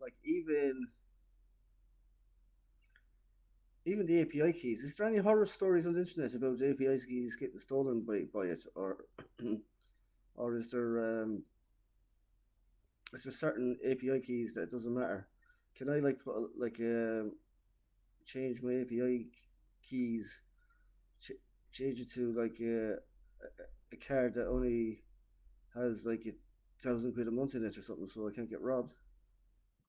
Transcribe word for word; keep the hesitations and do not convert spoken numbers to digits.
like even even the A P I keys. Is there any horror stories on the internet about A P I keys getting stolen by by it, or or is there um is there certain A P I keys that it doesn't matter? Can I like put like um change my A P I keys, ch- change it to like a, a card that only has like a thousand quid a month in it or something, so I can't get robbed?